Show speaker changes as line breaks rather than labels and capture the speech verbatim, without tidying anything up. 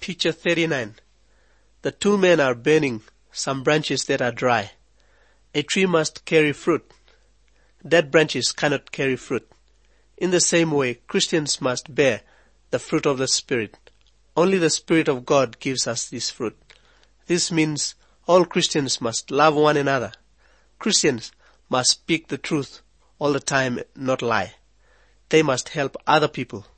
Picture thirty-nine. The two men are burning some branches that are dry. A tree must carry fruit. Dead branches cannot carry fruit. In the same way, Christians must bear the fruit of the Spirit. Only the Spirit of God gives us this fruit. This means all Christians must love one another. Christians must speak the truth all the time, not lie. They must help other people